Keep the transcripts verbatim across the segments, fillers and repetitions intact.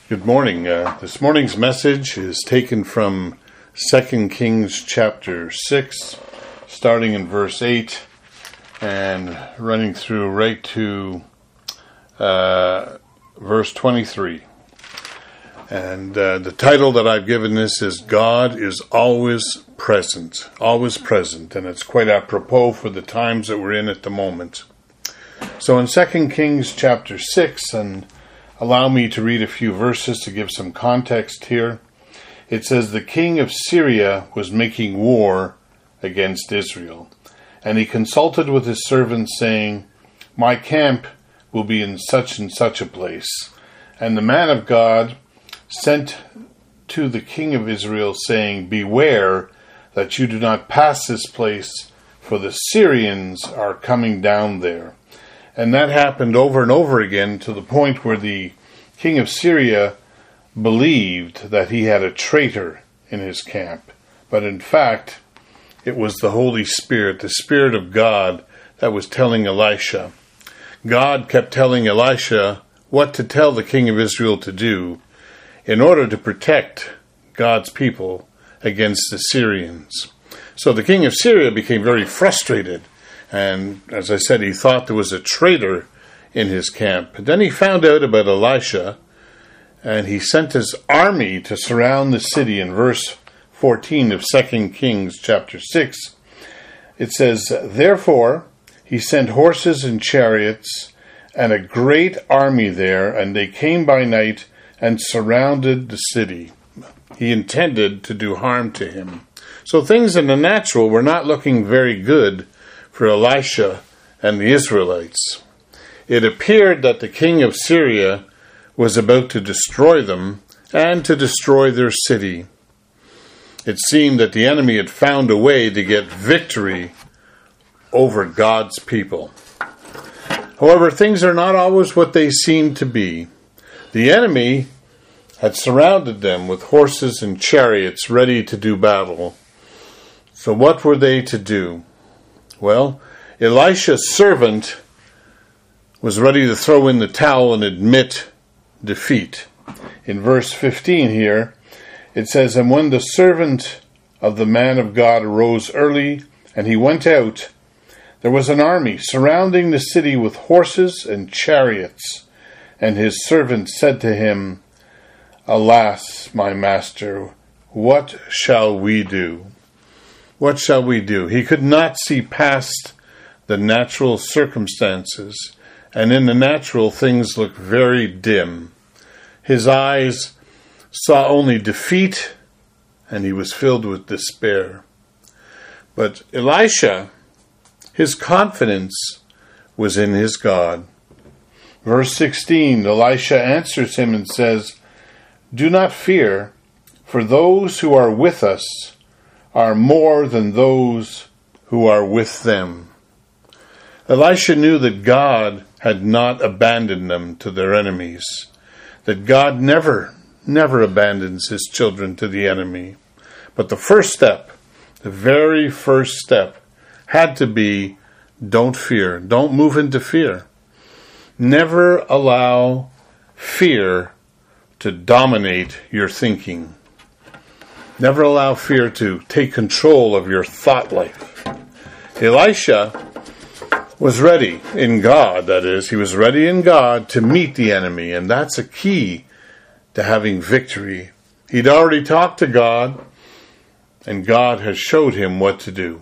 Good morning. Uh, this morning's message is taken from Second Kings chapter six, starting in verse eight and running through right to uh, verse twenty-three. And uh, the title that I've given this is God is Always Present. Always Present. And it's quite apropos for the times that we're in at the moment. So in Second Kings chapter six, and allow me to read a few verses to give some context here. It says, the king of Syria was making war against Israel, and he consulted with his servants, saying, my camp will be in such and such a place. And the man of God sent to the king of Israel, saying, beware that you do not pass this place, for the Syrians are coming down there. And that happened over and over again to the point where the king of Syria believed that he had a traitor in his camp. But in fact, it was the Holy Spirit, the Spirit of God, that was telling Elisha. God kept telling Elisha what to tell the king of Israel to do in order to protect God's people against the Syrians. So the king of Syria became very frustrated. And as I said, he thought there was a traitor in his camp. But then he found out about Elisha, and he sent his army to surround the city. In verse fourteen of Second Kings chapter six, it says, therefore he sent horses and chariots and a great army there, and they came by night and surrounded the city. He intended to do harm to him. So things in the natural were not looking very good for Elisha and the Israelites. It appeared that the king of Syria was about to destroy them and to destroy their city. It seemed that the enemy had found a way to get victory over God's people. However, things are not always what they seem to be. The enemy had surrounded them with horses and chariots ready to do battle. So what were they to do? Well, Elisha's servant was ready to throw in the towel and admit defeat. In verse fifteen here, it says, and when the servant of the man of God arose early, and he went out, there was an army surrounding the city with horses and chariots. And his servant said to him, alas, my master, what shall we do? What shall we do? He could not see past the natural circumstances, and in the natural things looked very dim. His eyes saw only defeat, and he was filled with despair. But Elisha, his confidence was in his God. Verse sixteen, Elisha answers him and says, do not fear, for those who are with us are more than those who are with them. Elisha knew that God had not abandoned them to their enemies, that God never, never abandons his children to the enemy. But the first step, the very first step, had to be, don't fear. Don't move into fear. Never allow fear to dominate your thinking. Never allow fear to take control of your thought life. Elisha was ready in God, that is, he was ready in God to meet the enemy, and that's a key to having victory. He'd already talked to God, and God has showed him what to do.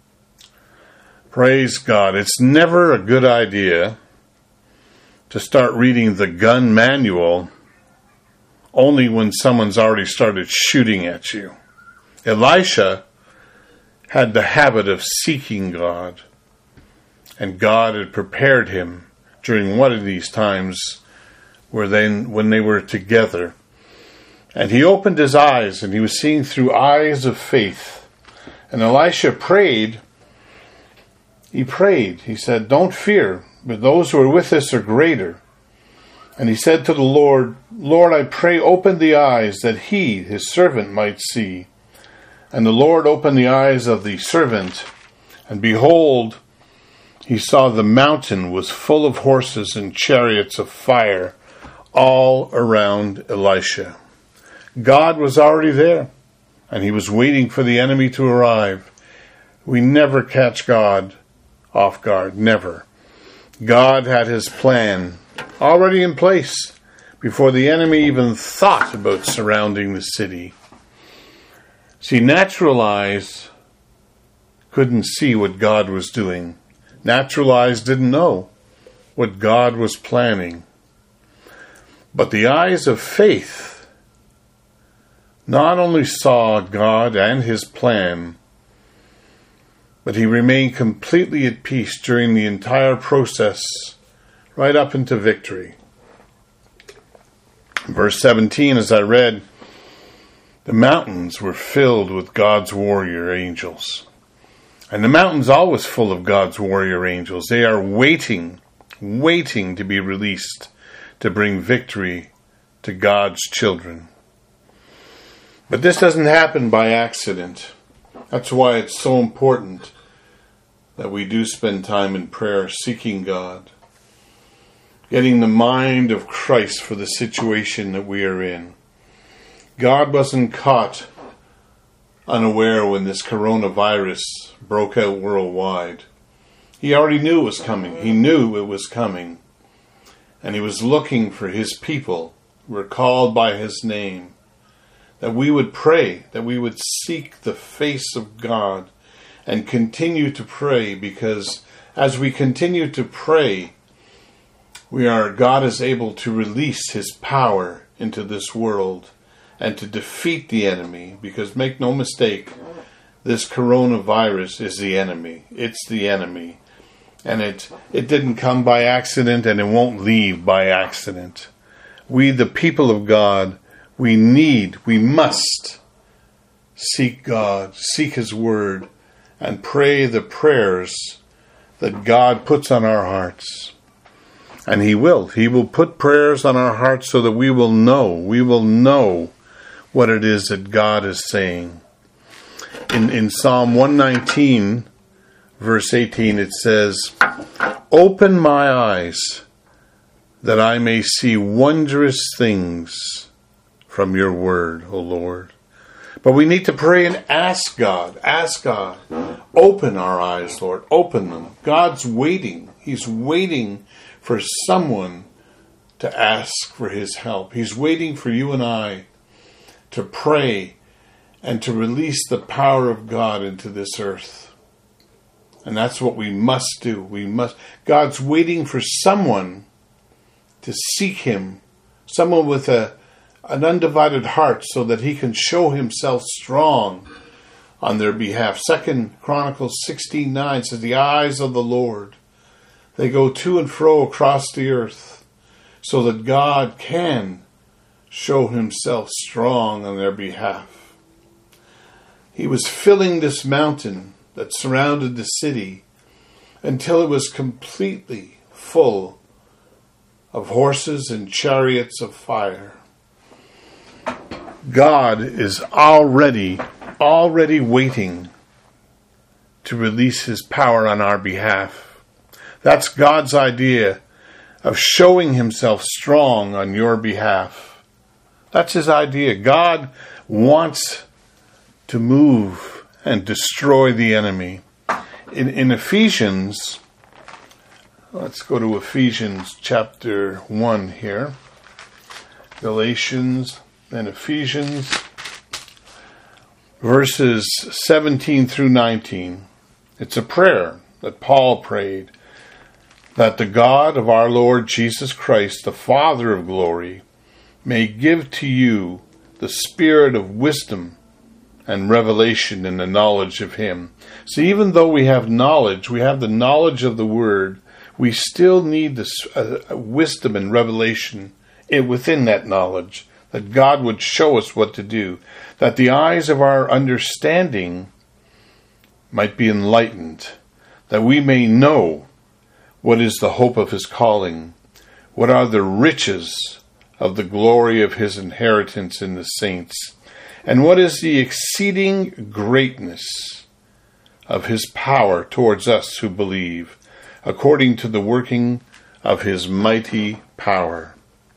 Praise God. It's never a good idea to start reading the gun manual only when someone's already started shooting at you. Elisha had the habit of seeking God, and God had prepared him during one of these times where then when they were together. And he opened his eyes, and he was seeing through eyes of faith. And Elisha prayed. He prayed. He said, don't fear, but those who are with us are greater. And he said to the Lord, Lord, I pray, open the eyes that he, his servant, might see. And the Lord opened the eyes of the servant, and behold, he saw the mountain was full of horses and chariots of fire all around Elisha. God was already there, and he was waiting for the enemy to arrive. We never catch God off guard, never. God had his plan already in place before the enemy even thought about surrounding the city. See, natural eyes couldn't see what God was doing. Natural eyes didn't know what God was planning. But the eyes of faith not only saw God and his plan, but he remained completely at peace during the entire process, right up into victory. Verse seventeen, as I read, the mountains were filled with God's warrior angels. And the mountain's always full of God's warrior angels. They are waiting, waiting to be released to bring victory to God's children. But this doesn't happen by accident. That's why it's so important that we do spend time in prayer, seeking God, getting the mind of Christ for the situation that we are in. God wasn't caught unaware when this coronavirus broke out worldwide. He already knew it was coming. He knew it was coming. And he was looking for his people who were called by his name, that we would pray, that we would seek the face of God and continue to pray, because as we continue to pray, we are God is able to release his power into this world and to defeat the enemy, because make no mistake, this coronavirus is the enemy. It's the enemy. And it it didn't come by accident, and it won't leave by accident. We, the people of God, we need, we must seek God, seek his word, and pray the prayers that God puts on our hearts. And he will. He will put prayers on our hearts so that we will know, we will know what it is that God is saying. In, in Psalm one nineteen, verse eighteen, it says, "Open my eyes that I may see wondrous things from your word, O Lord." But we need to pray and ask God, ask God, open our eyes, Lord, open them. God's waiting. He's waiting for someone to ask for his help. He's waiting for you and I to pray and to release the power of God into this earth. And that's what we must do. We must. God's waiting for someone to seek him, someone with a an undivided heart, so that he can show himself strong on their behalf. Second Chronicles sixteen nine says, "The eyes of the Lord, they go to and fro across the earth, so that God can show himself strong on their behalf." He was filling this mountain that surrounded the city until it was completely full of horses and chariots of fire. God is already, already waiting to release his power on our behalf. That's God's idea of showing himself strong on your behalf. That's his idea. God wants to move and destroy the enemy. In, in Ephesians, let's go to Ephesians chapter one here. Galatians and Ephesians, verses seventeen through nineteen. It's a prayer that Paul prayed, that the God of our Lord Jesus Christ, the Father of glory, may give to you the spirit of wisdom and revelation in the knowledge of him. So even though we have knowledge, we have the knowledge of the word, we still need this uh, wisdom and revelation within that knowledge, that God would show us what to do, that the eyes of our understanding might be enlightened, that we may know what is the hope of his calling, what are the riches of the glory of his inheritance in the saints, and what is the exceeding greatness of his power towards us who believe, according to the working of his mighty power.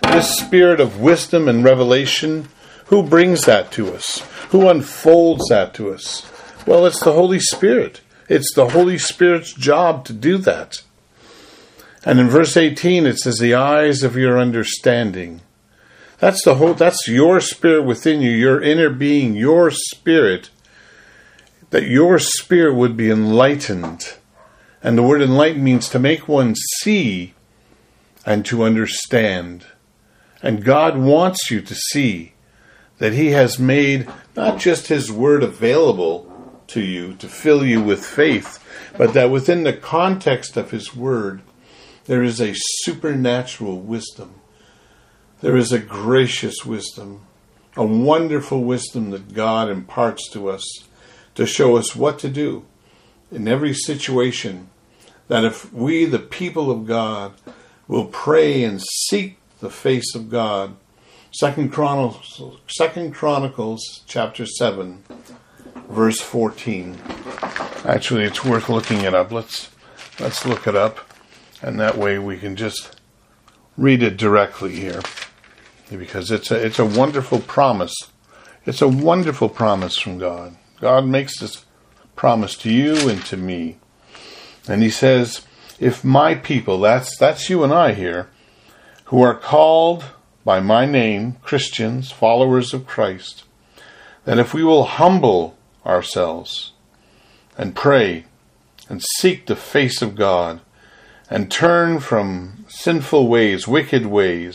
This spirit of wisdom and revelation, who brings that to us? Who unfolds that to us? Well, it's the Holy Spirit. It's the Holy Spirit's job to do that. And in verse eighteen, it says, the eyes of your understanding. That's the whole, that's your spirit within you, your inner being, your spirit, that your spirit would be enlightened. And the word enlighten means to make one see and to understand. And God wants you to see that He has made not just His word available to you to fill you with faith, but that within the context of His word, there is a supernatural wisdom. There is a gracious wisdom, a wonderful wisdom that God imparts to us to show us what to do in every situation. That if we, the people of God, will pray and seek the face of God. Second Chronicles, Second Chronicles chapter seven, verse fourteen. Actually, it's worth looking it up. Let's let's look it up, and that way we can just read it directly here, because it's a it's a wonderful promise. It's a wonderful promise from God. God makes this promise to you and to me, and He says, "If my people," that's that's you and I here, who are called by my name, Christians, followers of Christ, that if we will humble ourselves and pray and seek the face of God and turn from sinful ways, wicked ways,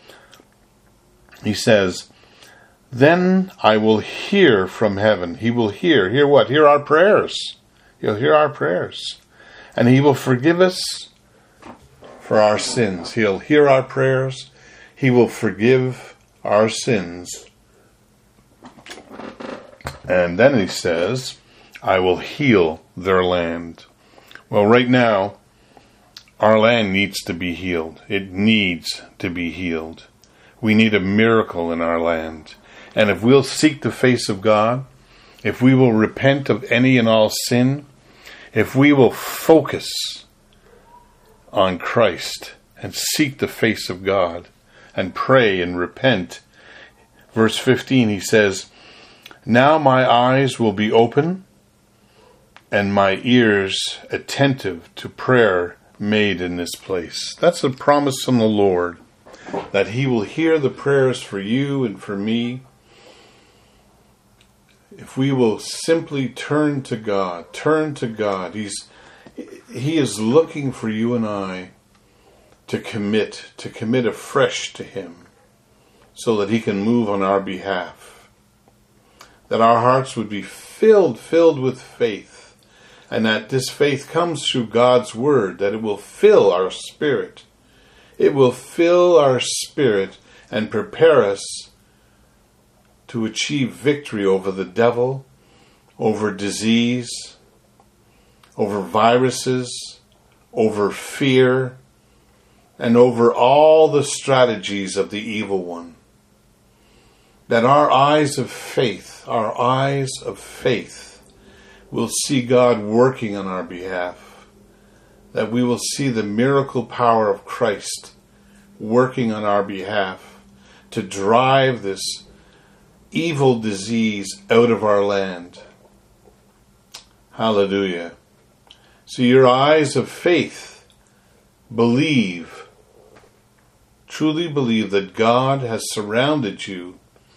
He says, then I will hear from heaven. He will hear. Hear what? Hear our prayers. He'll hear our prayers. And He will forgive us for our sins. He'll hear our prayers. He will forgive our sins. And then He says, I will heal their land. Well, right now, our land needs to be healed. It needs to be healed. We need a miracle in our land. And if we'll seek the face of God, if we will repent of any and all sin, if we will focus on Christ and seek the face of God and pray and repent, verse fifteen, He says, now my eyes will be open and my ears attentive to prayer made in this place. That's a promise from the Lord, that He will hear the prayers for you and for me. If we will simply turn to God, turn to God. He's, He is looking for you and I to commit, to commit afresh to Him, so that He can move on our behalf. That our hearts would be filled, filled with faith, and that this faith comes through God's Word, that it will fill our spirit. It will fill our spirit and prepare us to achieve victory over the devil, over disease, over viruses, over fear, and over all the strategies of the evil one. That our eyes of faith, our eyes of faith, will see God working on our behalf. That we will see the miracle power of Christ working on our behalf to drive this evil disease out of our land. Hallelujah. So your eyes of faith believe, truly believe that God has surrounded you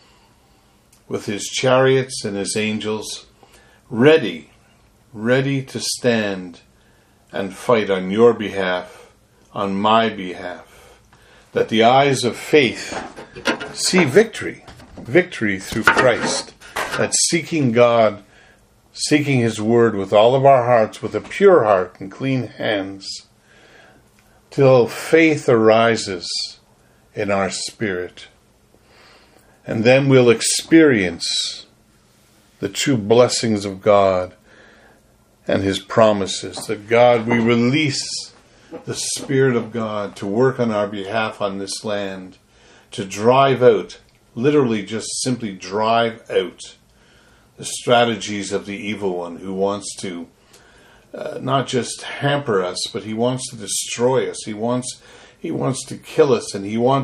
with His chariots and His angels, ready, ready to stand and fight on your behalf, on my behalf. That the eyes of faith see victory, victory through Christ. That seeking God, seeking His Word with all of our hearts, with a pure heart and clean hands, till faith arises in our spirit. And then we'll experience the true blessings of God and His promises. That God, we release the Spirit of God to work on our behalf on this land, to drive out, literally just simply drive out the strategies of the evil one, who wants to uh, not just hamper us, but he wants to destroy us. He wants, he wants to kill us, and he wants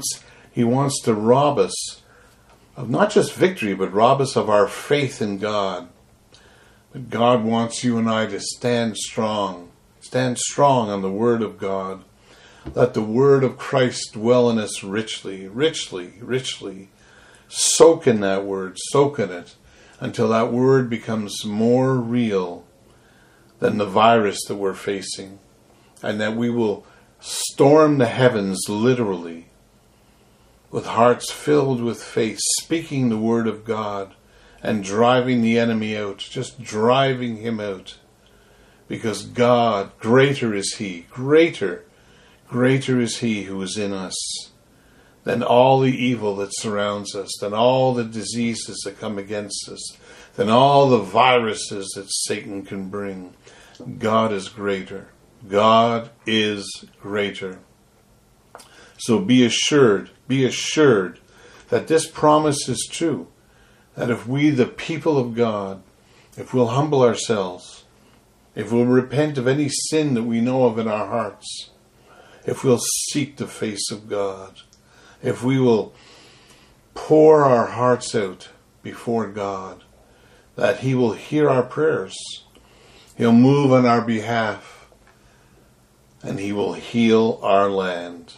He wants to rob us of not just victory, but rob us of our faith in God. But God wants you and I to stand strong. Stand strong on the Word of God. Let the Word of Christ dwell in us richly, richly, richly. Soak in that Word, soak in it, until that Word becomes more real than the virus that we're facing. And that we will storm the heavens literally, with hearts filled with faith, speaking the Word of God and driving the enemy out, just driving him out. Because God, greater is He, greater, greater is He who is in us than all the evil that surrounds us, than all the diseases that come against us, than all the viruses that Satan can bring. God is greater. God is greater. So be assured, be assured that this promise is true. That if we, the people of God, if we'll humble ourselves, if we'll repent of any sin that we know of in our hearts, if we'll seek the face of God, if we will pour our hearts out before God, that He will hear our prayers. He'll move on our behalf, and He will heal our land.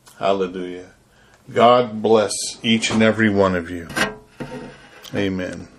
Hallelujah. God bless each and every one of you. Amen.